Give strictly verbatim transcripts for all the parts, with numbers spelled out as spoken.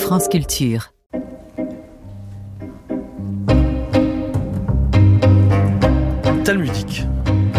France Culture. Talmudique.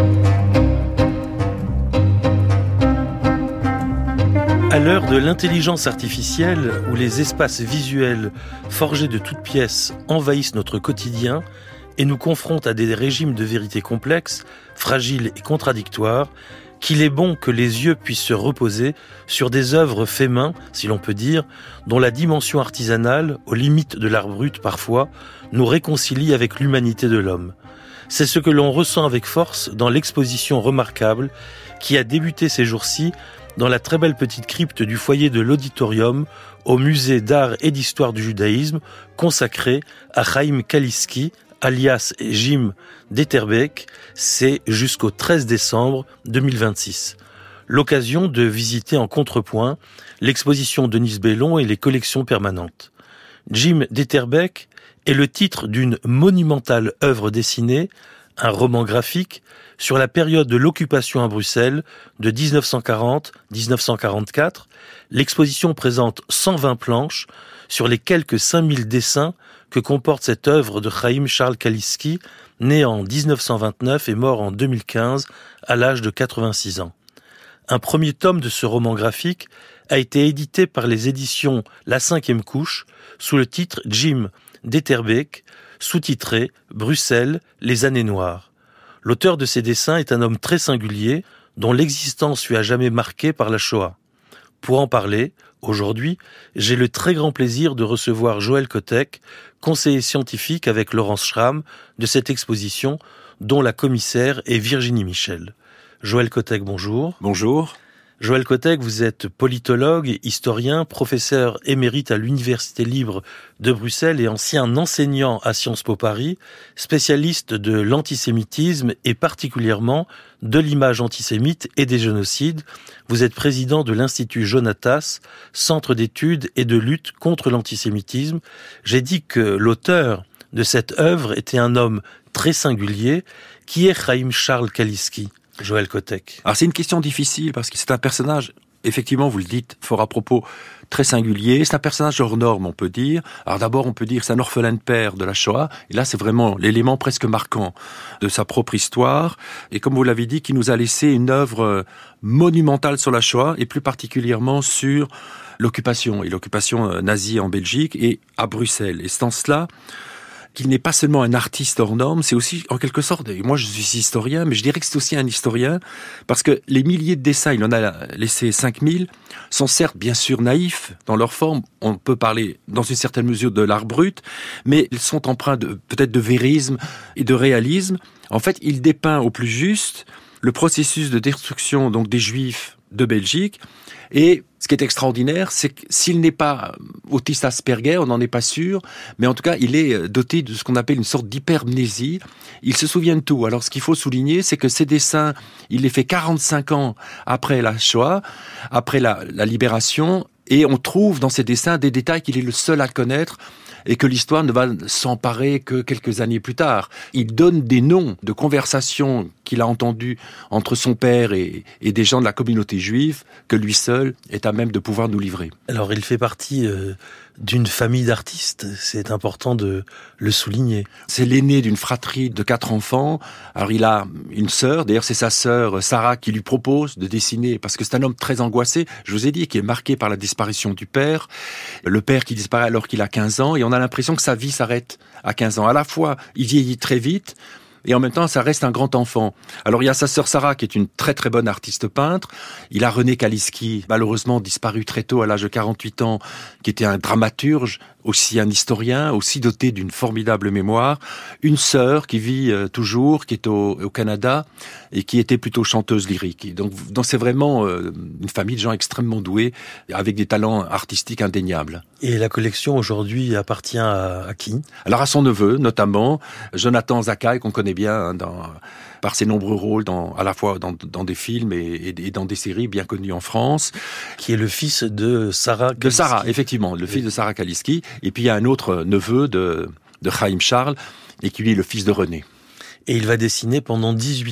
À l'heure de l'intelligence artificielle, où les espaces visuels forgés de toutes pièces envahissent notre quotidien et nous confrontent à des régimes de vérité complexes, fragiles et contradictoires, qu'il est bon que les yeux puissent se reposer sur des œuvres fait main, si l'on peut dire, dont la dimension artisanale, aux limites de l'art brut parfois, nous réconcilie avec l'humanité de l'homme. C'est ce que l'on ressent avec force dans l'exposition remarquable qui a débuté ces jours-ci dans la très belle petite crypte du foyer de l'Auditorium au musée d'art et d'histoire du judaïsme consacré à Chaim Kaliski, alias Jim d'Etterbeek. C'est jusqu'au treize décembre deux mille vingt-six. L'occasion de visiter en contrepoint l'exposition Denis Bellon et les collections permanentes. Jim d'Etterbeek est le titre d'une monumentale œuvre dessinée, un roman graphique, sur la période de l'occupation à Bruxelles de dix-neuf cent quarante à dix-neuf cent quarante-quatre. L'exposition présente cent vingt planches sur les quelques cinq mille dessins que comporte cette œuvre de Chaim Charles Kaliski, né en dix-neuf cent vingt-neuf et mort en deux mille quinze à l'âge de quatre-vingt-six ans. Un premier tome de ce roman graphique a été édité par les éditions La Cinquième Couche sous le titre Jim d'Etterbeek, sous-titré Bruxelles, les années noires. L'auteur de ces dessins est un homme très singulier dont l'existence fut à jamais marquée par la Shoah. Pour en parler, aujourd'hui, j'ai le très grand plaisir de recevoir Joël Kotek, conseiller scientifique avec Laurence Schramm de cette exposition dont la commissaire est Virginie Michel. Joël Kotek, bonjour. Bonjour. Joël Kotek, vous êtes politologue, historien, professeur émérite à l'Université libre de Bruxelles et ancien enseignant à Sciences Po Paris, spécialiste de l'antisémitisme et particulièrement de l'image antisémite et des génocides. Vous êtes président de l'Institut Jonatas, centre d'études et de lutte contre l'antisémitisme. J'ai dit que l'auteur de cette œuvre était un homme très singulier. Qui est Chaim Charles Kaliski ? Joël Kotek. Alors c'est une question difficile parce que c'est un personnage, effectivement vous le dites fort à propos, très singulier. C'est un personnage hors norme, on peut dire. Alors d'abord on peut dire que c'est un orphelin de père de la Shoah. Et là c'est vraiment l'élément presque marquant de sa propre histoire. Et comme vous l'avez dit, qui nous a laissé une œuvre monumentale sur la Shoah et plus particulièrement sur l'occupation et l'occupation nazie en Belgique et à Bruxelles. Et c'est en cela qu'il n'est pas seulement un artiste hors norme, c'est aussi, en quelque sorte, et moi je suis historien, mais je dirais que c'est aussi un historien, parce que les milliers de dessins, il en a laissé cinq mille, sont certes bien sûr naïfs dans leur forme, on peut parler dans une certaine mesure de l'art brut, mais ils sont empreints de, peut-être de vérisme et de réalisme. En fait, il dépeint au plus juste le processus de destruction donc des Juifs de Belgique. Et ce qui est extraordinaire, c'est que s'il n'est pas autiste Asperger, on n'en est pas sûr, mais en tout cas, il est doté de ce qu'on appelle une sorte d'hypermnésie. Il se souvient de tout. Alors, ce qu'il faut souligner, c'est que ces dessins, il les fait quarante-cinq ans après la Shoah, après la, la libération, et on trouve dans ces dessins des détails qu'il est le seul à connaître, et que l'histoire ne va s'emparer que quelques années plus tard. Il donne des noms de conversations qu'il a entendues entre son père et, et des gens de la communauté juive que lui seul est à même de pouvoir nous livrer. Alors il fait partie euh, d'une famille d'artistes, c'est important de le souligner. C'est l'aîné d'une fratrie de quatre enfants. Alors il a une sœur, d'ailleurs c'est sa sœur Sarah qui lui propose de dessiner, parce que c'est un homme très angoissé, je vous ai dit, qui est marqué par la disparition du père. Le père qui disparaît alors qu'il a quinze ans, et on a l'impression que sa vie s'arrête à quinze ans. À la fois, il vieillit très vite, et en même temps, ça reste un grand enfant. Alors, il y a sa sœur Sarah, qui est une très très bonne artiste peintre. Il a René Kaliski, malheureusement disparu très tôt, à l'âge de quarante-huit ans, qui était un dramaturge, aussi un historien, aussi doté d'une formidable mémoire. Une sœur qui vit euh, toujours, qui est au, au Canada, et qui était plutôt chanteuse lyrique. Et donc, donc, c'est vraiment euh, une famille de gens extrêmement doués, avec des talents artistiques indéniables. Et la collection, aujourd'hui, appartient à, à qui ? Alors, à son neveu, notamment, Jonathan Zakai, qu'on connaît bien hein, dans, par ses nombreux rôles, dans, à la fois dans, dans des films et, et, et dans des séries bien connues en France. Qui est le fils de Sarah Kaliski. De Sarah, effectivement, le fils de Sarah Kaliski. Et puis il y a un autre neveu de, de Chaim Charles, et qui lui est le fils de René. Et il va dessiner pendant dix-huit ans.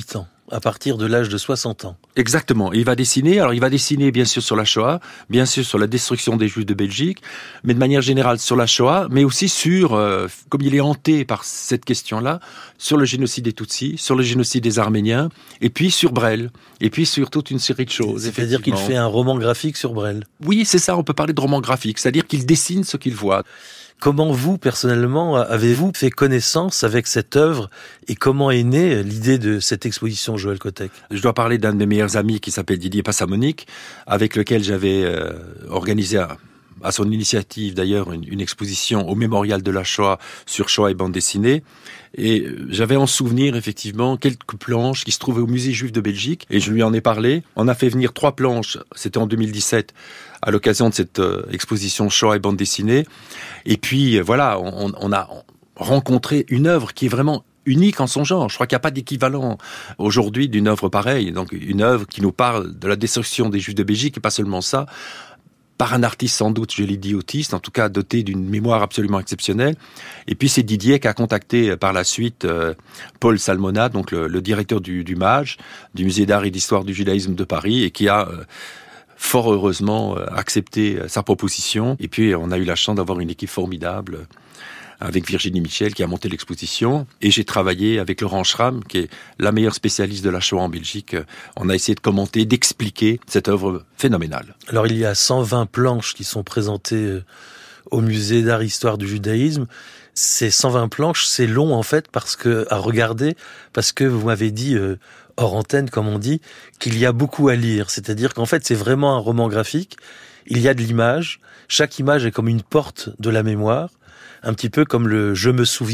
à partir de l'âge de soixante ans. Exactement. Il va dessiner. Alors, il va dessiner, bien sûr, sur la Shoah, bien sûr, sur la destruction des Juifs de Belgique, mais de manière générale sur la Shoah, mais aussi sur, euh, comme il est hanté par cette question-là, sur le génocide des Tutsis, sur le génocide des Arméniens, et puis sur Brel, et puis sur toute une série de choses. C'est-à-dire qu'il fait un roman graphique sur Brel. Oui, c'est ça. On peut parler de roman graphique. C'est-à-dire qu'il dessine ce qu'il voit. Comment vous, personnellement, avez-vous fait connaissance avec cette œuvre et comment est née l'idée de cette exposition, Joël Kotek ? Je dois parler d'un de mes meilleurs amis qui s'appelle Didier Passamonique, avec lequel j'avais euh, organisé à, à son initiative d'ailleurs une, une exposition au Mémorial de la Shoah sur Shoah et bande dessinée. Et j'avais en souvenir effectivement quelques planches qui se trouvaient au Musée Juif de Belgique et je lui en ai parlé. On a fait venir trois planches, c'était en deux mille dix-sept, à l'occasion de cette euh, exposition Shoah et bande dessinée. Et puis voilà, on, on a rencontré une œuvre qui est vraiment unique en son genre. Je crois qu'il n'y a pas d'équivalent aujourd'hui d'une œuvre pareille. Donc une œuvre qui nous parle de la destruction des Juifs de Belgique et pas seulement ça, par un artiste sans doute, je l'ai dit, autiste, en tout cas doté d'une mémoire absolument exceptionnelle. Et puis c'est Didier qui a contacté par la suite euh, Paul Salmona, donc le, le directeur du, du MAJ, du Musée d'art et d'histoire du judaïsme de Paris, et qui a euh, fort heureusement euh, accepté euh, sa proposition. Et puis on a eu la chance d'avoir une équipe formidable avec Virginie Michel qui a monté l'exposition. Et j'ai travaillé avec Laurent Schramm, qui est la meilleure spécialiste de la Shoah en Belgique. On a essayé de commenter, d'expliquer cette œuvre phénoménale. Alors il y a cent vingt planches qui sont présentées au Musée d'art et histoire du judaïsme. Ces cent vingt planches, c'est long en fait parce que à regarder, parce que vous m'avez dit euh, hors antenne, comme on dit, qu'il y a beaucoup à lire. C'est-à-dire qu'en fait, c'est vraiment un roman graphique. Il y a de l'image. Chaque image est comme une porte de la mémoire. Un petit peu comme le « Je me souviens »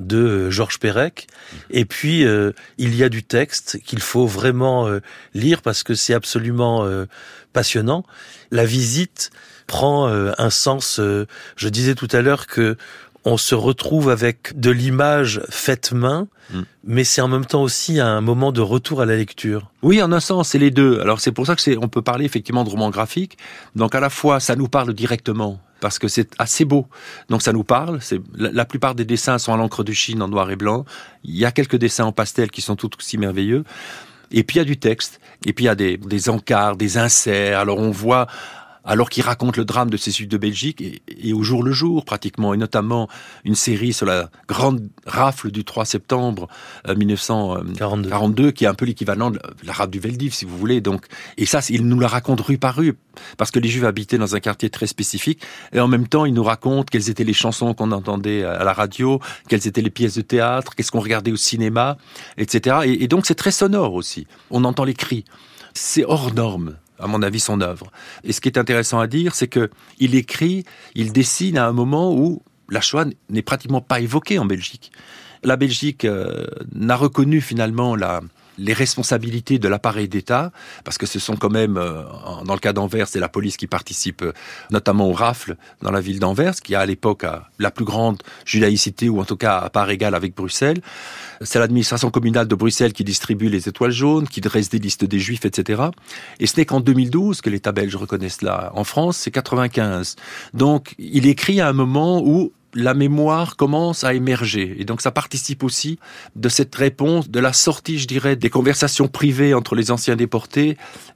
de Georges Perec. Et puis, euh, il y a du texte qu'il faut vraiment euh, lire parce que c'est absolument euh, passionnant. La visite prend euh, un sens... Euh, je disais tout à l'heure que on se retrouve avec de l'image faite main, mmh. mais c'est en même temps aussi un moment de retour à la lecture. Oui, en un sens, c'est les deux. Alors c'est pour ça que c'est, on peut parler effectivement de roman graphique. Donc à la fois, ça nous parle directement, parce que c'est assez beau. Donc ça nous parle. C'est, la, la plupart des dessins sont à l'encre de Chine en noir et blanc. Il y a quelques dessins en pastel qui sont tout aussi merveilleux. Et puis il y a du texte. Et puis il y a des, des encarts, des inserts. Alors on voit... alors qu'il raconte le drame de ces Juifs de Belgique, et, et au jour le jour pratiquement, et notamment une série sur la grande rafle du trois septembre euh, mille neuf cent quarante-deux, qui est un peu l'équivalent de la rafle du Veldiv, si vous voulez. Donc, et ça, il nous la raconte rue par rue, parce que les Juifs habitaient dans un quartier très spécifique, et en même temps, il nous raconte quelles étaient les chansons qu'on entendait à la radio, quelles étaient les pièces de théâtre, qu'est-ce qu'on regardait au cinéma, et cetera. Et, et donc, c'est très sonore aussi. On entend les cris. C'est hors norme, à mon avis, son œuvre. Et ce qui est intéressant à dire, c'est que il écrit, il dessine à un moment où la Shoah n'est pratiquement pas évoquée en Belgique. La Belgique euh, n'a reconnu finalement la, les responsabilités de l'appareil d'État, parce que ce sont quand même, euh, dans le cas d'Anvers, c'est la police qui participe euh, notamment aux rafles dans la ville d'Anvers, qui a à l'époque a la plus grande judaïcité, ou en tout cas à part égale avec Bruxelles. C'est l'administration communale de Bruxelles qui distribue les étoiles jaunes, qui dresse des listes des Juifs, et cetera. Et ce n'est qu'en deux mille douze que l'État belge reconnaît cela. En France, c'est quatre-vingt-quinze. Donc, il écrit à un moment où la mémoire commence à émerger. Et donc ça participe aussi de cette réponse, de la sortie, je dirais, des conversations privées entre les anciens déportés,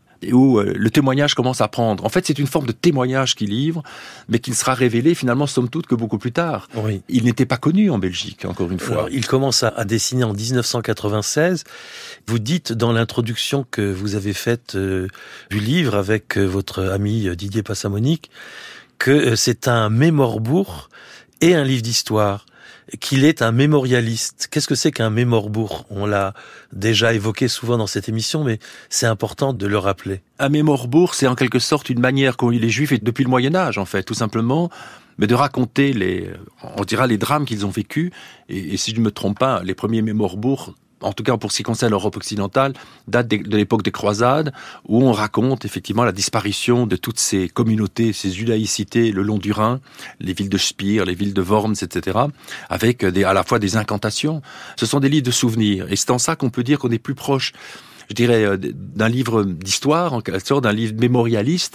où le témoignage commence à prendre. En fait, c'est une forme de témoignage qu'il livre, mais qui ne sera révélé finalement, somme toute, que beaucoup plus tard. Oui. Il n'était pas connu en Belgique, encore une fois. Alors, il commence à, à dessiner en dix-neuf cent quatre-vingt-seize. Vous dites dans l'introduction que vous avez faite euh, du livre avec euh, votre ami Didier Passamonique que euh, c'est un mémorbourg et un livre d'histoire, qu'il est un mémorialiste. Qu'est-ce que c'est qu'un mémorbourg ? On l'a déjà évoqué souvent dans cette émission, mais c'est important de le rappeler. Un mémorbourg, c'est en quelque sorte une manière qu'ont eu les Juifs, et depuis le Moyen-Âge en fait, tout simplement, mais de raconter les, on dira les drames qu'ils ont vécus, et, et si je ne me trompe pas, les premiers mémorbourgs, en tout cas pour ce qui concerne l'Europe occidentale, date de l'époque des croisades, où on raconte effectivement la disparition de toutes ces communautés, ces judaïcités le long du Rhin, les villes de Speer, les villes de Worms, et cetera, avec des, à la fois des incantations. Ce sont des livres de souvenirs, et c'est en ça qu'on peut dire qu'on est plus proche, je dirais, d'un livre d'histoire, en quelque sorte, d'un livre mémorialiste,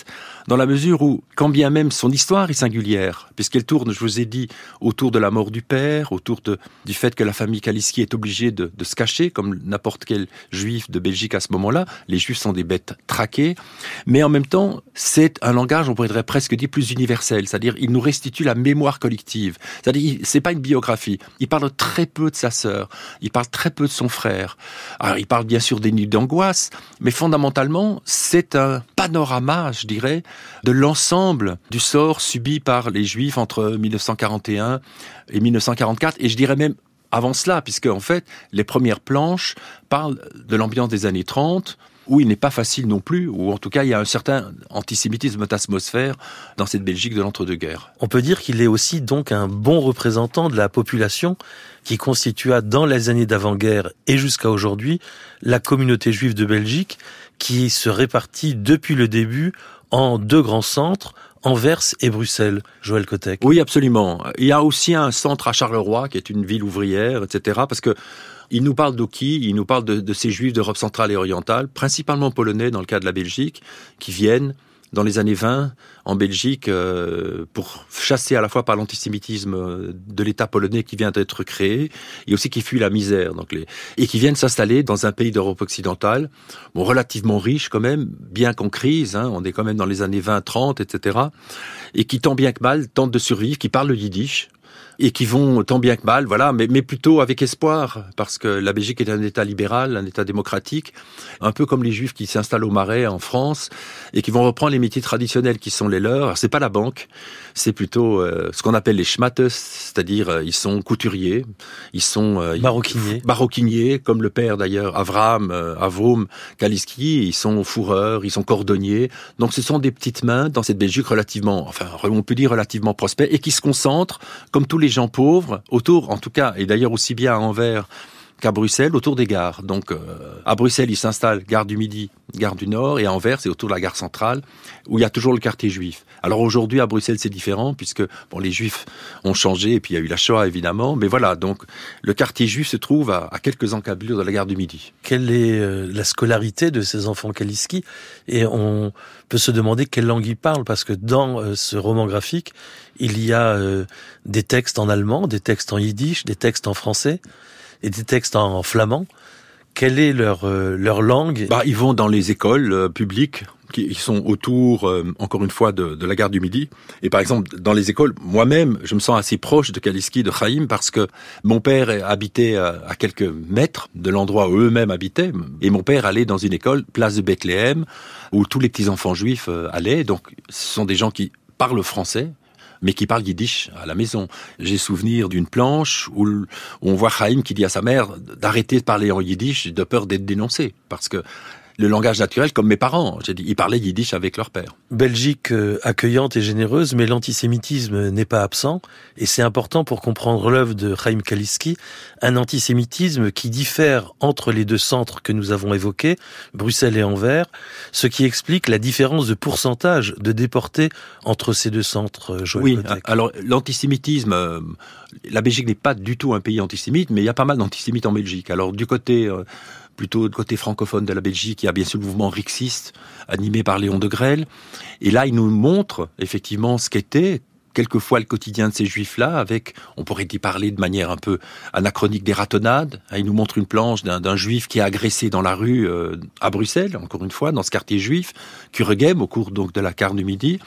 dans la mesure où, quand bien même son histoire est singulière, puisqu'elle tourne, je vous ai dit, autour de la mort du père, autour de, du fait que la famille Kaliski est obligée de, de se cacher, comme n'importe quel juif de Belgique à ce moment-là. Les juifs sont des bêtes traquées, mais en même temps, c'est un langage, on pourrait presque dire, plus universel, c'est-à-dire il nous restitue la mémoire collective. C'est-à-dire, c'est pas une biographie. Il parle très peu de sa sœur, il parle très peu de son frère. Alors, il parle bien sûr des nuits d'angoisse, mais fondamentalement, c'est un panorama, je dirais, de l'ensemble du sort subi par les Juifs entre mille neuf cent quarante et un et mille neuf cent quarante-quatre, et je dirais même avant cela, puisque en fait, les premières planches parlent de l'ambiance des années trente, où il n'est pas facile non plus, ou en tout cas il y a un certain antisémitisme d'atmosphère dans cette Belgique de l'entre-deux-guerres. On peut dire qu'il est aussi donc un bon représentant de la population qui constitua dans les années d'avant-guerre et jusqu'à aujourd'hui la communauté juive de Belgique, qui se répartit depuis le début en deux grands centres, Anvers et Bruxelles. Joël Kotek. Oui, absolument. Il y a aussi un centre à Charleroi, qui est une ville ouvrière, et cetera, parce que il nous parle d'Oki, il nous parle de, de ces juifs d'Europe centrale et orientale, principalement polonais dans le cas de la Belgique, qui viennent dans les années vingt en Belgique euh, pour chasser à la fois par l'antisémitisme de l'État polonais qui vient d'être créé et aussi qui fuit la misère, donc les, et qui viennent s'installer dans un pays d'Europe occidentale, bon, relativement riche quand même, bien qu'en crise, hein, on est quand même dans les années vingt trente, et cetera, et qui tant bien que mal tentent de survivre, qui parlent le yiddish, et qui vont tant bien que mal, voilà, mais, mais plutôt avec espoir, parce que la Belgique est un État libéral, un État démocratique, un peu comme les Juifs qui s'installent au Marais en France, et qui vont reprendre les métiers traditionnels qui sont les leurs. Alors, c'est pas la banque, c'est plutôt euh, ce qu'on appelle les schmattes, c'est-à-dire euh, ils sont couturiers, ils sont euh, maroquiniers, maroquiniers, comme le père d'ailleurs, Avraham, euh, Avrom Kaliski, ils sont fourreurs, ils sont cordonniers. Donc ce sont des petites mains dans cette Belgique relativement, enfin on peut dire relativement prospère, et qui se concentrent, comme tous les gens pauvres, autour, en tout cas, et d'ailleurs aussi bien à Anvers qu'à Bruxelles, autour des gares. Donc, euh, à Bruxelles, ils s'installent gare du Midi, gare du Nord, et à Anvers, c'est autour de la gare centrale, où il y a toujours le quartier juif. Alors aujourd'hui, à Bruxelles, c'est différent, puisque bon, les Juifs ont changé, et puis il y a eu la Shoah, évidemment, mais voilà, donc le quartier juif se trouve à, à quelques encablures de la gare du Midi. Quelle est euh, la scolarité de ces enfants Kaliski ? Et on peut se demander quelle langue ils parlent, parce que dans euh, ce roman graphique, il y a euh, des textes en allemand, des textes en yiddish, des textes en français, et des textes en flamand. Quelle est leur euh, leur langue ? Bah, ils vont dans les écoles euh, publiques qui sont autour, euh, encore une fois, de, de la gare du Midi. Et par exemple, dans les écoles, moi-même, je me sens assez proche de Kaliski, de Chaim, parce que mon père habitait à, à quelques mètres de l'endroit où eux-mêmes habitaient. Et mon père allait dans une école, place de Bethléem, où tous les petits-enfants juifs euh, allaient. Donc, ce sont des gens qui parlent français, mais qui parle yiddish à la maison. J'ai souvenir d'une planche où on voit Chaim qui dit à sa mère d'arrêter de parler en yiddish de peur d'être dénoncé, parce que le langage naturel, comme mes parents, j'ai dit, ils parlaient yiddish avec leur père. Belgique euh, accueillante et généreuse, mais l'antisémitisme n'est pas absent, et c'est important pour comprendre l'œuvre de Chaim Kaliski, un antisémitisme qui diffère entre les deux centres que nous avons évoqués, Bruxelles et Anvers, ce qui explique la différence de pourcentage de déportés entre ces deux centres. Joël Oui, Kotek. Alors l'antisémitisme, euh, la Belgique n'est pas du tout un pays antisémite, mais il y a pas mal d'antisémites en Belgique. Alors du côté... Euh, plutôt du côté francophone de la Belgique, il y a bien sûr le mouvement rixiste, animé par Léon de Grelle. Et là, il nous montre effectivement ce qu'était quelquefois le quotidien de ces juifs-là, avec, on pourrait y parler de manière un peu anachronique, des ratonnades. Il nous montre une planche d'un, d'un juif qui est agressé dans la rue euh, à Bruxelles, encore une fois, dans ce quartier juif, Kuregem, au cours donc de la gare du Midi.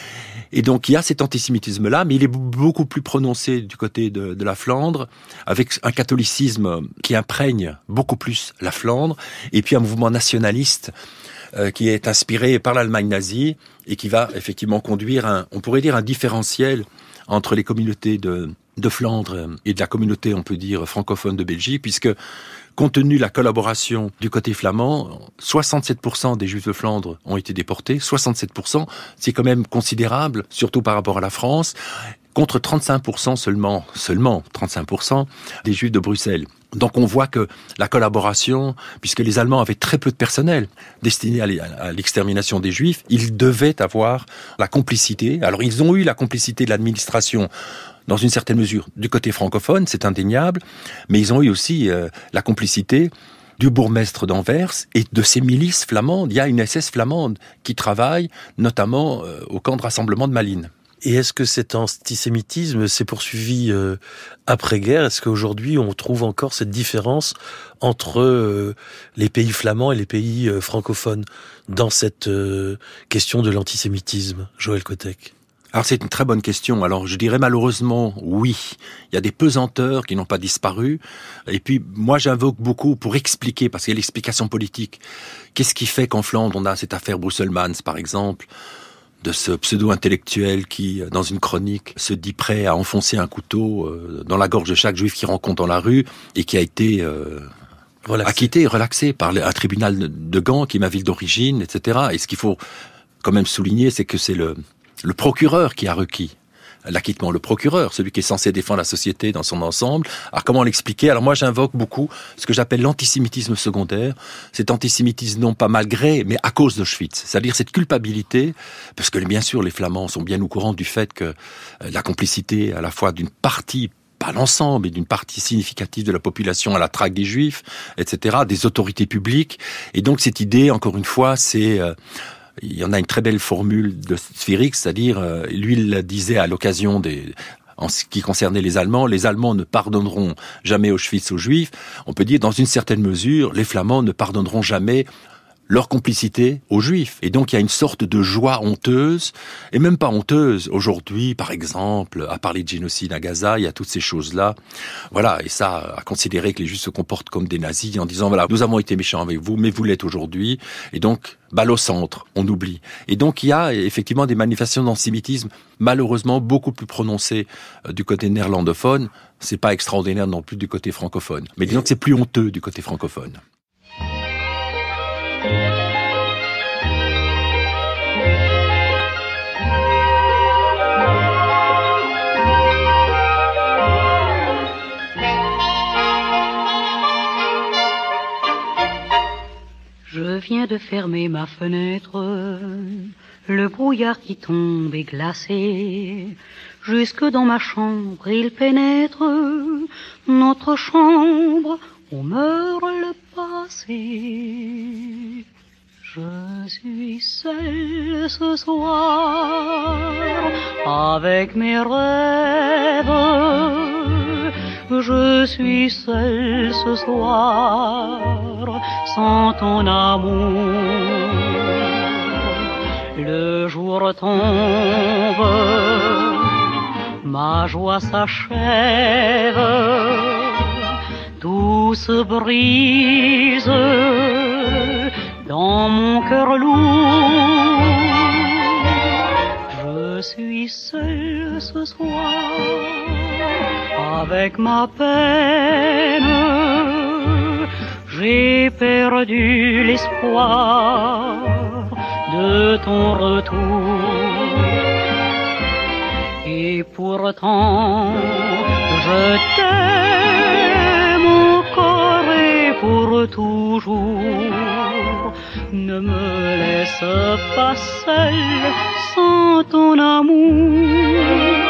Et donc il y a cet antisémitisme-là, mais il est beaucoup plus prononcé du côté de, de la Flandre, avec un catholicisme qui imprègne beaucoup plus la Flandre, et puis un mouvement nationaliste euh, qui est inspiré par l'Allemagne nazie, et qui va effectivement conduire, un, on pourrait dire, un différentiel entre les communautés de, de Flandre et de la communauté, on peut dire, francophone de Belgique, puisque compte tenu de la collaboration du côté flamand, soixante-sept pour cent des Juifs de Flandre ont été déportés. soixante-sept pour cent, c'est quand même considérable, surtout par rapport à la France, contre trente-cinq pour cent seulement, seulement trente-cinq pour cent des Juifs de Bruxelles. Donc on voit que la collaboration, puisque les Allemands avaient très peu de personnel destiné à l'extermination des Juifs, ils devaient avoir la complicité. Alors ils ont eu la complicité de l'administration dans une certaine mesure du côté francophone, c'est indéniable, mais ils ont eu aussi euh, la complicité du bourgmestre d'Anvers et de ses milices flamandes. Il y a une S S flamande qui travaille notamment euh, au camp de rassemblement de Malines. Et est-ce que cet antisémitisme s'est poursuivi euh, après-guerre ? Est-ce qu'aujourd'hui on trouve encore cette différence entre euh, les pays flamands et les pays euh, francophones dans cette euh, question de l'antisémitisme, Joël Kotek ? Alors c'est une très bonne question. Alors je dirais malheureusement oui. Il y a des pesanteurs qui n'ont pas disparu. Et puis moi j'invoque beaucoup pour expliquer, parce qu'il y a l'explication politique. Qu'est-ce qui fait qu'en Flandre on a cette affaire Brusselmans par exemple, de ce pseudo-intellectuel qui, dans une chronique, se dit prêt à enfoncer un couteau dans la gorge de chaque juif qu'il rencontre dans la rue et qui a été euh, relaxé. acquitté, relaxé par un tribunal de Gand, qui est ma ville d'origine, et cetera. Et ce qu'il faut quand même souligner, c'est que c'est le, le procureur qui a requis l'acquittement, le procureur, celui qui est censé défendre la société dans son ensemble. Alors comment l'expliquer ? Alors moi j'invoque beaucoup ce que j'appelle l'antisémitisme secondaire, cet antisémitisme non pas malgré, mais à cause d'Auschwitz, c'est-à-dire cette culpabilité, parce que bien sûr les Flamands sont bien au courant du fait que la complicité à la fois d'une partie, pas l'ensemble, mais d'une partie significative de la population à la traque des Juifs, et cetera, des autorités publiques, et donc cette idée, encore une fois, c'est... Euh, il y en a une très belle formule de Sphyrix, c'est-à-dire, euh, lui, il disait à l'occasion des... En ce qui concernait les Allemands, les Allemands ne pardonneront jamais Auschwitz aux Juifs. On peut dire, dans une certaine mesure, les Flamands ne pardonneront jamais leur complicité aux Juifs. Et donc, il y a une sorte de joie honteuse, et même pas honteuse. Aujourd'hui, par exemple, à parler de génocide à Gaza, il y a toutes ces choses-là. Voilà, et ça, à considérer que les Juifs se comportent comme des nazis en disant, voilà, nous avons été méchants avec vous, mais vous l'êtes aujourd'hui. Et donc, balle au centre, on oublie. Et donc, il y a effectivement des manifestations d'antisémitisme, malheureusement, beaucoup plus prononcées euh, du côté néerlandophone. C'est pas extraordinaire non plus du côté francophone. Mais disons que c'est plus honteux du côté francophone. Je viens de fermer ma fenêtre, le brouillard qui tombe est glacé, jusque dans ma chambre il pénètre, notre chambre où meurt le passé. Je suis seule ce soir avec mes rêves, je suis seule ce soir sans ton amour. Le jour tombe, ma joie s'achève, tout se brise dans mon cœur lourd. Je suis seule ce soir avec ma peine, j'ai perdu l'espoir de ton retour. Et pourtant je t'aime encore et pour toujours. Ne me laisse pas seule sans ton amour.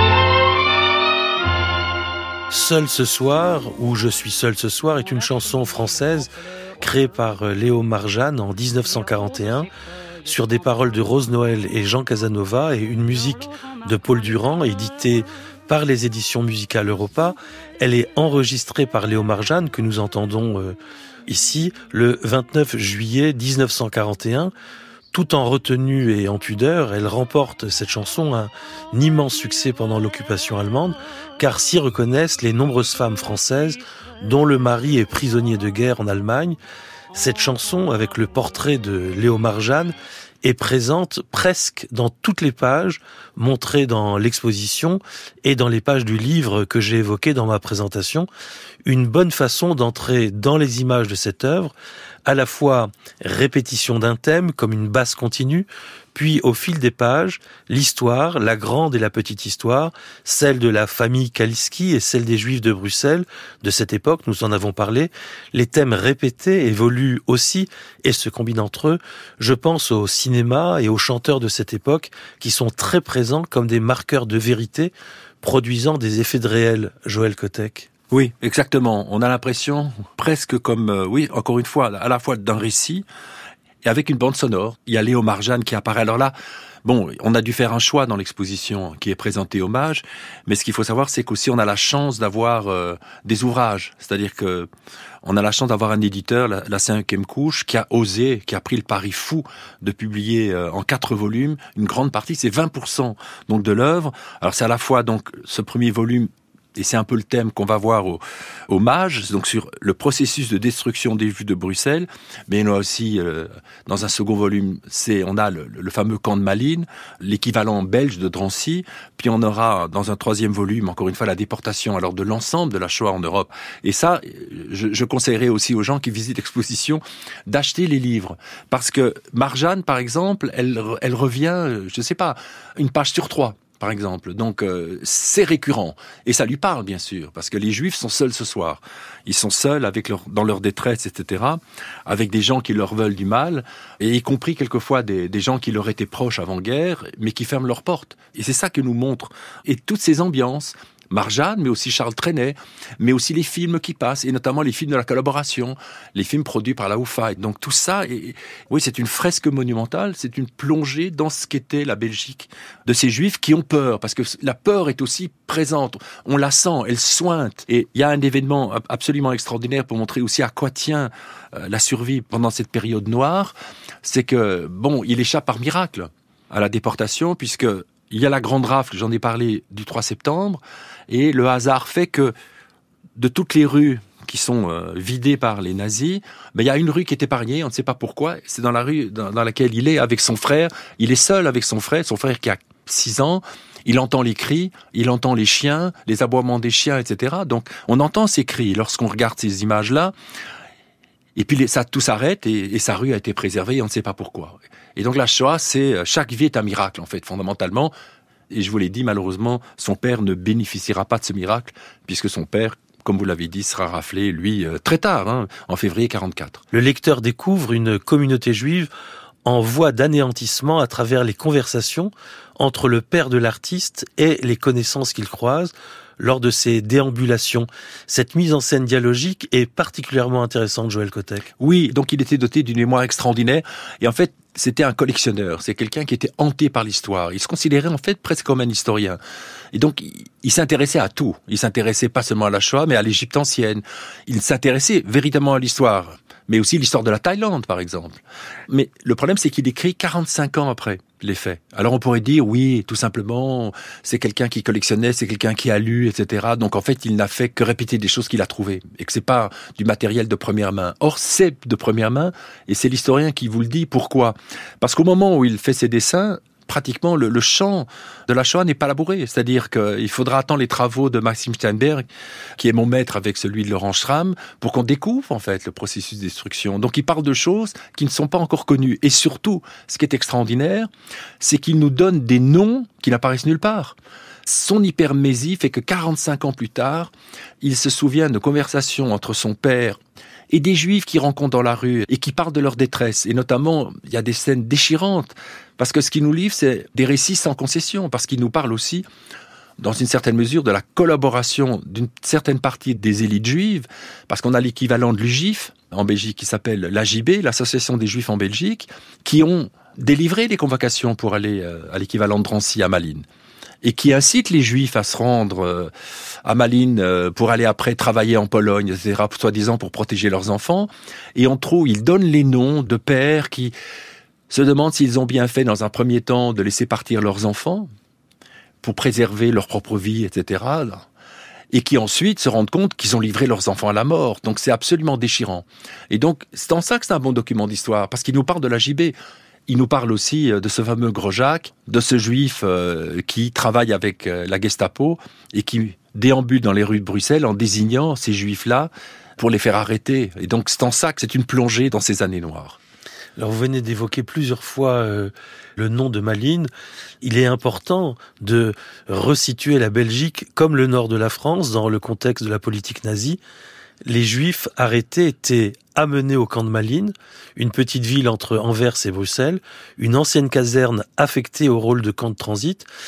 Seul ce soir, ou Je suis seul ce soir, est une chanson française créée par Léo Marjane en dix-neuf cent quarante et un sur des paroles de Rose Noël et Jean Casanova et une musique de Paul Durand éditée par les éditions musicales Europa. Elle est enregistrée par Léo Marjane que nous entendons euh, ici le vingt-neuf juillet dix-neuf cent quarante et un. Tout en retenue et en pudeur, elle remporte cette chanson un immense succès pendant l'occupation allemande, car s'y reconnaissent les nombreuses femmes françaises dont le mari est prisonnier de guerre en Allemagne. Cette chanson, avec le portrait de Léo Marjane, est présente presque dans toutes les pages montrées dans l'exposition et dans les pages du livre que j'ai évoqué dans ma présentation. Une bonne façon d'entrer dans les images de cette œuvre, à la fois répétition d'un thème comme une basse continue, puis au fil des pages, l'histoire, la grande et la petite histoire, celle de la famille Kaliski et celle des Juifs de Bruxelles de cette époque, nous en avons parlé. Les thèmes répétés évoluent aussi et se combinent entre eux. Je pense au cinéma et aux chanteurs de cette époque qui sont très présents comme des marqueurs de vérité, produisant des effets de réel. Joël Kotek. Oui, exactement. On a l'impression, presque comme, euh, oui, encore une fois, à la fois d'un récit et avec une bande sonore. Il y a Léo Marjane qui apparaît. Alors là, bon, on a dû faire un choix dans l'exposition qui est présentée hommage, mais ce qu'il faut savoir, c'est qu'aussi on a la chance d'avoir euh, des ouvrages. C'est-à-dire que on a la chance d'avoir un éditeur, la, la cinquième couche, qui a osé, qui a pris le pari fou de publier euh, en quatre volumes une grande partie, c'est vingt pour cent donc de l'œuvre. Alors c'est à la fois donc ce premier volume. Et c'est un peu le thème qu'on va voir au, au Mage, donc sur le processus de destruction des Juifs de Bruxelles. Mais il y en a aussi, euh, dans un second volume, c'est on a le, le fameux camp de Malines, l'équivalent belge de Drancy. Puis on aura, dans un troisième volume, encore une fois, la déportation alors de l'ensemble de la Shoah en Europe. Et ça, je, je conseillerais aussi aux gens qui visitent l'exposition d'acheter les livres. Parce que Marjane, par exemple, elle, elle revient, je sais pas, une page sur trois. Par exemple. Donc, euh, c'est récurrent. Et ça lui parle, bien sûr, parce que les Juifs sont seuls ce soir. Ils sont seuls avec leur, dans leur détresse, et cetera, avec des gens qui leur veulent du mal, et y compris quelquefois des, des gens qui leur étaient proches avant-guerre, mais qui ferment leurs portes. Et c'est ça que nous montre. Et toutes ces ambiances, Marjane, mais aussi Charles Trenet, mais aussi les films qui passent, et notamment les films de la collaboration, les films produits par la Houfite. Donc tout ça, est, oui, c'est une fresque monumentale, c'est une plongée dans ce qu'était la Belgique de ces Juifs qui ont peur, parce que la peur est aussi présente, on la sent, elle sointe. Et il y a un événement absolument extraordinaire pour montrer aussi à quoi tient euh, la survie pendant cette période noire, c'est que, bon, il échappe par miracle à la déportation, puisque il y a la grande rafle, j'en ai parlé, du trois septembre, et le hasard fait que de toutes les rues qui sont euh, vidées par les nazis, ben, il y a une rue qui est épargnée, on ne sait pas pourquoi, c'est dans la rue dans, dans laquelle il est avec son frère, il est seul avec son frère, son frère qui a six ans, il entend les cris, il entend les chiens, les aboiements des chiens, et cetera. Donc on entend ces cris lorsqu'on regarde ces images-là, et puis ça tout s'arrête et, et sa rue a été préservée et on ne sait pas pourquoi. Et donc la Shoah, c'est chaque vie est un miracle en fait, fondamentalement. Et je vous l'ai dit, malheureusement, son père ne bénéficiera pas de ce miracle puisque son père, comme vous l'avez dit, sera raflé, lui, très tard, hein, en février quarante-quatre. Le lecteur découvre une communauté juive en voie d'anéantissement à travers les conversations entre le père de l'artiste et les connaissances qu'il croise lors de ses déambulations. Cette mise en scène dialogique est particulièrement intéressante, Joël Kotek. Oui, donc il était doté d'une mémoire extraordinaire. Et en fait, c'était un collectionneur. C'est quelqu'un qui était hanté par l'histoire. Il se considérait en fait presque comme un historien. Et donc, il, il s'intéressait à tout. Il s'intéressait pas seulement à la Shoah, mais à l'Égypte ancienne. Il s'intéressait véritablement à l'histoire, mais aussi l'histoire de la Thaïlande, par exemple. Mais le problème, c'est qu'il écrit quarante-cinq ans après les faits. Alors on pourrait dire, oui, tout simplement, c'est quelqu'un qui collectionnait, c'est quelqu'un qui a lu, et cetera. Donc en fait, il n'a fait que répéter des choses qu'il a trouvées, et que c'est pas du matériel de première main. Or, c'est de première main, et c'est l'historien qui vous le dit. Pourquoi ? Parce qu'au moment où il fait ses dessins, pratiquement le, le champ de la Shoah n'est pas labouré. C'est-à-dire qu'il faudra attendre les travaux de Maxime Steinberg, qui est mon maître avec celui de Laurent Schramm, pour qu'on découvre en fait le processus de destruction. Donc il parle de choses qui ne sont pas encore connues. Et surtout, ce qui est extraordinaire, c'est qu'il nous donne des noms qui n'apparaissent nulle part. Son hypermnésie fait que quarante-cinq ans plus tard, il se souvient de conversations entre son père et des Juifs qui rencontrent dans la rue et qui parlent de leur détresse. Et notamment, il y a des scènes déchirantes. Parce que ce qu'il nous livre, c'est des récits sans concession. Parce qu'il nous parle aussi, dans une certaine mesure, de la collaboration d'une certaine partie des élites juives. Parce qu'on a l'équivalent de l'U J I F en Belgique qui s'appelle l'A J B, l'Association des Juifs en Belgique, qui ont délivré des convocations pour aller à l'équivalent de Drancy à Malines. Et qui incite les Juifs à se rendre à Malines pour aller après travailler en Pologne, et cetera, soi-disant pour protéger leurs enfants. Et on trouve, ils donnent les noms de pères qui se demandent s'ils ont bien fait dans un premier temps de laisser partir leurs enfants pour préserver leur propre vie, et cetera. Et qui ensuite se rendent compte qu'ils ont livré leurs enfants à la mort. Donc c'est absolument déchirant. Et donc c'est en ça que c'est un bon document d'histoire, parce qu'il nous parle de l'A J B. Il nous parle aussi de ce fameux Gros-Jacques, de ce juif euh, qui travaille avec euh, la Gestapo et qui déambule dans les rues de Bruxelles en désignant ces juifs-là pour les faire arrêter. Et donc c'est en ça que c'est une plongée dans ces années noires. Alors vous venez d'évoquer plusieurs fois euh, le nom de Malines. Il est important de resituer la Belgique comme le nord de la France dans le contexte de la politique nazie. Les Juifs arrêtés étaient amenés au camp de Malines, une petite ville entre Anvers et Bruxelles, une ancienne caserne affectée au rôle de camp de transit.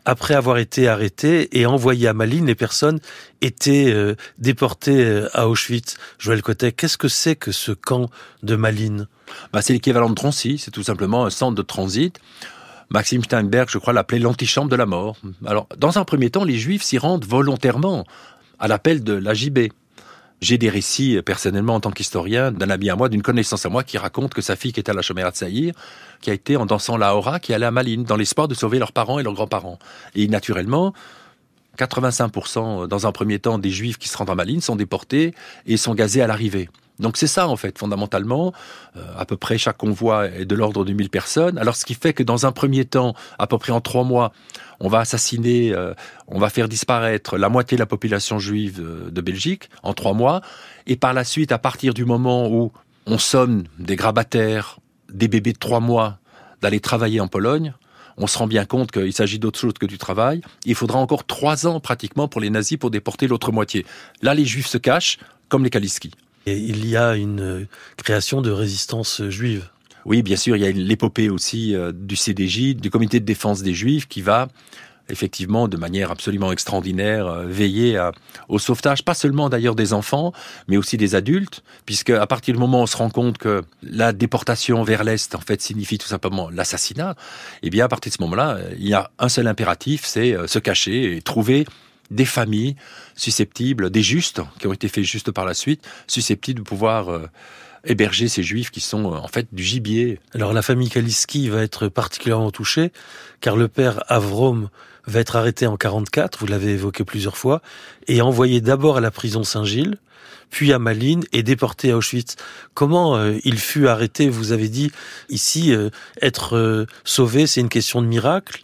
après avoir été arrêtés et envoyés à Malines, les personnes étaient euh, déportées à Auschwitz. Joël Kotek, qu'est-ce que c'est que ce camp de Malines ? Bah, c'est l'équivalent de Drancy, c'est tout simplement un centre de transit. Maxime Steinberg, je crois, l'appelait l'antichambre de la mort. Alors, dans un premier temps, les Juifs s'y rendent volontairement, à l'appel de l'A J B. J'ai des récits, personnellement, en tant qu'historien, d'un ami à moi, d'une connaissance à moi, qui raconte que sa fille, qui était à la Shomer HaTzaïr, qui a été, en dansant la hora, qui allait à Malines, dans l'espoir de sauver leurs parents et leurs grands-parents. Et naturellement, quatre-vingt-cinq pour cent, dans un premier temps, des Juifs qui se rendent à Malines sont déportés et sont gazés à l'arrivée. Donc c'est ça, en fait, fondamentalement. Euh, à peu près chaque convoi est de l'ordre de mille personnes. Alors ce qui fait que dans un premier temps, à peu près en trois mois, on va assassiner, euh, on va faire disparaître la moitié de la population juive euh, de Belgique en trois mois. Et par la suite, à partir du moment où on somme des grabataires, des bébés de trois mois, d'aller travailler en Pologne, on se rend bien compte qu'il s'agit d'autre chose que du travail. Il faudra encore trois ans pratiquement pour les nazis pour déporter l'autre moitié. Là, les juifs se cachent, comme les Kaliski. Et il y a une création de résistance juive. Oui, bien sûr, il y a l'épopée aussi euh, du C D J, du Comité de défense des Juifs, qui va effectivement, de manière absolument extraordinaire, euh, veiller à, au sauvetage, pas seulement d'ailleurs des enfants, mais aussi des adultes, puisque à partir du moment où on se rend compte que la déportation vers l'Est, en fait, signifie tout simplement l'assassinat, eh bien, à partir de ce moment-là, il y a un seul impératif, c'est euh, se cacher et trouver des familles susceptibles, des justes, qui ont été faits justes par la suite, susceptibles de pouvoir euh, héberger ces juifs qui sont euh, en fait du gibier. Alors la famille Kaliski va être particulièrement touchée, car le père Avrom va être arrêté en quarante-quatre, vous l'avez évoqué plusieurs fois, et envoyé d'abord à la prison Saint-Gilles, puis à Malines et déporté à Auschwitz. Comment euh, il fut arrêté ? Vous avez dit ici, euh, être euh, sauvé, c'est une question de miracle.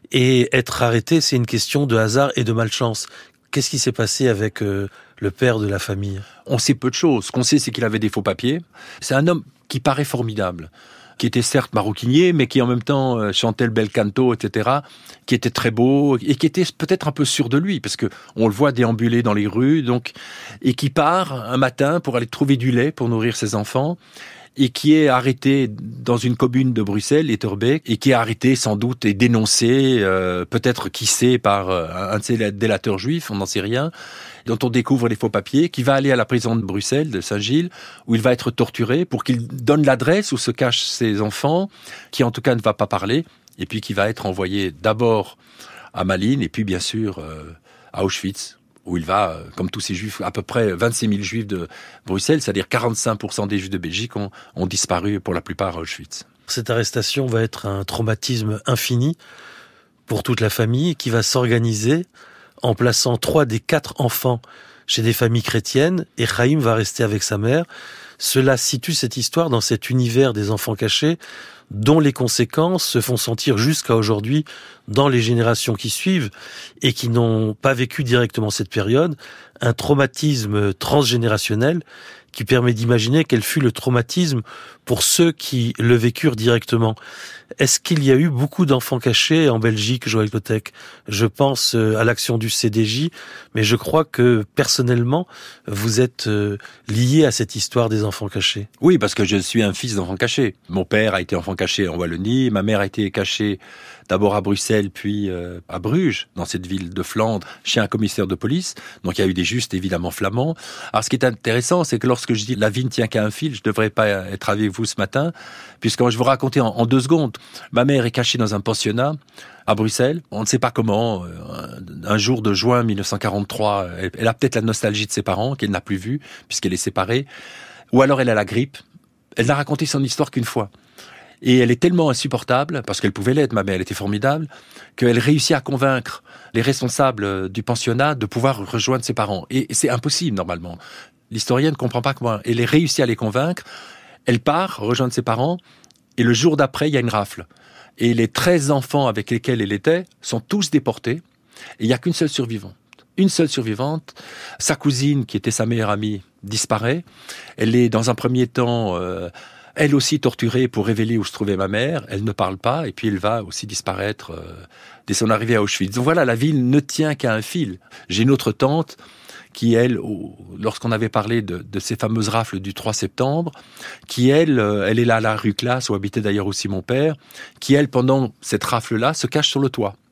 Et être arrêté, c'est une question de hasard et de malchance. Qu'est-ce qui s'est passé avec euh, le père de la famille ? On sait peu de choses. Ce qu'on sait, c'est qu'il avait des faux papiers. C'est un homme qui paraît formidable, qui était certes maroquinier, mais qui en même temps euh, chantait le bel canto, et cetera, qui était très beau et qui était peut-être un peu sûr de lui, parce que on le voit déambuler dans les rues, donc, et qui part un matin pour aller trouver du lait pour nourrir ses enfants, et qui est arrêté dans une commune de Bruxelles, Etterbeek, et qui est arrêté sans doute et dénoncé, euh, peut-être qui sait, par euh, un de ces délateurs juifs, on n'en sait rien, dont on découvre les faux papiers, qui va aller à la prison de Bruxelles, de Saint-Gilles, où il va être torturé pour qu'il donne l'adresse où se cachent ses enfants, qui en tout cas ne va pas parler, et puis qui va être envoyé d'abord à Malines, et puis bien sûr euh, à Auschwitz, où il va, comme tous ces juifs, à peu près vingt-six mille juifs de Bruxelles, c'est-à-dire quarante-cinq pour cent des juifs de Belgique ont, ont disparu pour la plupart à Auschwitz. Cette arrestation va être un traumatisme infini pour toute la famille qui va s'organiser en plaçant trois des quatre enfants chez des familles chrétiennes et Chaim va rester avec sa mère. Cela situe cette histoire dans cet univers des enfants cachés dont les conséquences se font sentir jusqu'à aujourd'hui dans les générations qui suivent et qui n'ont pas vécu directement cette période, un traumatisme transgénérationnel qui permet d'imaginer quel fut le traumatisme pour ceux qui le vécurent directement. Est-ce qu'il y a eu beaucoup d'enfants cachés en Belgique, Joël Kotek ? Je pense à l'action du C D J, mais je crois que personnellement, vous êtes lié à cette histoire des enfants cachés. Oui, parce que je suis un fils d'enfant caché. Mon père a été enfant caché en Wallonie, ma mère a été cachée d'abord à Bruxelles, puis euh, à Bruges, dans cette ville de Flandre, chez un commissaire de police. Donc il y a eu des justes, évidemment, flamands. Alors ce qui est intéressant, c'est que lorsque je dis « la vie ne tient qu'à un fil », je ne devrais pas être avec vous ce matin, puisque je vais vous raconter en, en deux secondes. Ma mère est cachée dans un pensionnat à Bruxelles. On ne sait pas comment. Un jour de juin mille neuf cent quarante-trois, elle, elle a peut-être la nostalgie de ses parents, qu'elle n'a plus vus, puisqu'elle est séparée. Ou alors elle a la grippe. Elle n'a raconté son histoire qu'une fois. Et elle est tellement insupportable, parce qu'elle pouvait l'être, ma mère, elle était formidable, qu'elle réussit à convaincre les responsables du pensionnat de pouvoir rejoindre ses parents. Et c'est impossible, normalement. L'historienne ne comprend pas comment elle réussit à les convaincre. Elle part, rejoindre ses parents, et le jour d'après, il y a une rafle. Et les treize enfants avec lesquels elle était sont tous déportés, et il n'y a qu'une seule survivante. Une seule survivante, sa cousine, qui était sa meilleure amie, disparaît. Elle est, dans un premier temps... Euh, Elle aussi torturée pour révéler où se trouvait ma mère, elle ne parle pas, et puis elle va aussi disparaître euh, dès son arrivée à Auschwitz. Donc voilà, la ville ne tient qu'à un fil. J'ai une autre tante qui, elle, au, lorsqu'on avait parlé de, de ces fameuses rafles du trois septembre, qui, elle, euh, elle est là à la rue Classe, où habitait d'ailleurs aussi mon père, qui, elle, pendant cette rafle-là, se cache sur le toit.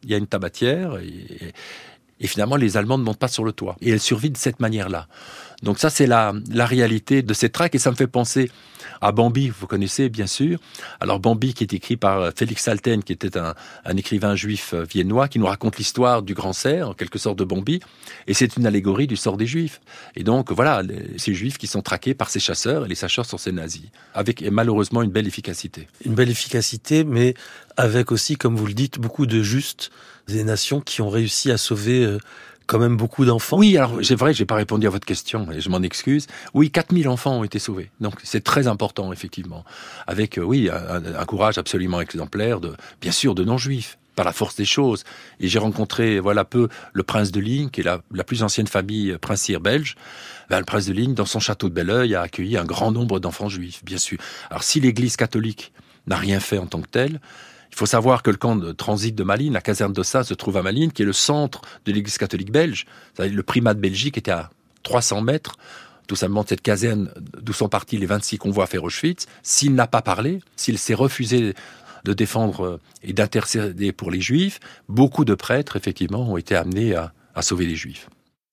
il y a une tabatière, et, et finalement les Allemands ne montent pas sur le toit. Et elles survivent de cette manière-là. Donc ça, c'est la, la réalité de cette traque, et ça me fait penser à Bambi, vous connaissez bien sûr. Alors Bambi, qui est écrit par Félix Salten, qui était un, un écrivain juif viennois, qui nous raconte l'histoire du grand cerf, en quelque sorte de Bambi, et c'est une allégorie du sort des Juifs. Et donc voilà, les, ces Juifs qui sont traqués par ces chasseurs, et les chasseurs sont ces nazis, avec malheureusement une belle efficacité. Une belle efficacité, mais avec aussi, comme vous le dites, beaucoup de justes, des nations qui ont réussi à sauver euh, quand même beaucoup d'enfants. Oui, alors c'est vrai que j'ai pas répondu à votre question, et je m'en excuse. Oui, quatre mille enfants ont été sauvés, donc c'est très important, effectivement, avec, euh, oui, un, un courage absolument exemplaire, de, bien sûr, de non-juifs, par la force des choses. Et j'ai rencontré, voilà, peu, le prince de Ligne, qui est la, la plus ancienne famille princière belge. Ben, le prince de Ligne, dans son château de Belleuil, a accueilli un grand nombre d'enfants juifs, bien sûr. Alors si l'Église catholique n'a rien fait en tant que telle, il faut savoir que le camp de transit de Malines, la caserne d'Ossa, se trouve à Malines, qui est le centre de l'Église catholique belge. C'est-à-dire, le primat de Belgique était à trois cents mètres, tout simplement de cette caserne d'où sont partis les vingt-six convois à Auschwitz. S'il n'a pas parlé, s'il s'est refusé de défendre et d'intercéder pour les Juifs, beaucoup de prêtres, effectivement, ont été amenés à, à sauver les Juifs.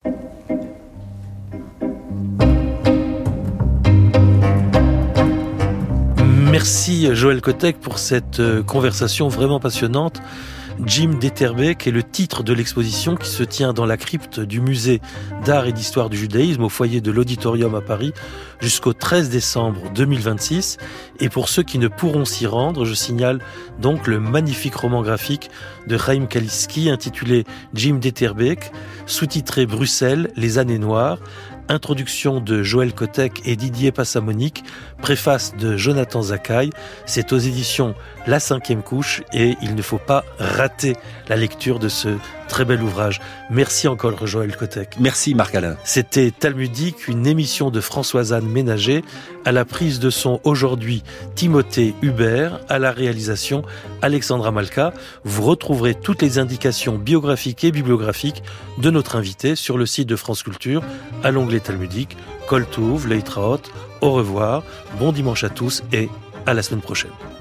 Merci Joël Kotek pour cette conversation vraiment passionnante. Jim d'Etterbeek est le titre de l'exposition qui se tient dans la crypte du musée d'art et d'histoire du judaïsme au foyer de l'Auditorium à Paris jusqu'au treize décembre deux mille vingt-six. Et pour ceux qui ne pourront s'y rendre, je signale donc le magnifique roman graphique de Chaim Kaliski intitulé Jim d'Etterbeek, sous-titré Bruxelles, les années noires, introduction de Joël Kotek et Didier Passamonique, préface de Jonathan Zakaï. C'est aux éditions La Cinquième Couche et il ne faut pas rater la lecture de ce très bel ouvrage. Merci encore Joël Kotek. Merci Marc-Alain. C'était Talmudique, une émission de Françoise-Anne Ménager, à la prise de son aujourd'hui Timothée Hubert, à la réalisation Alexandra Malka. Vous retrouverez toutes les indications biographiques et bibliographiques de notre invité sur le site de France Culture à l'onglet Talmudique. Kol Tuv, Leitraot, au revoir, bon dimanche à tous et à la semaine prochaine.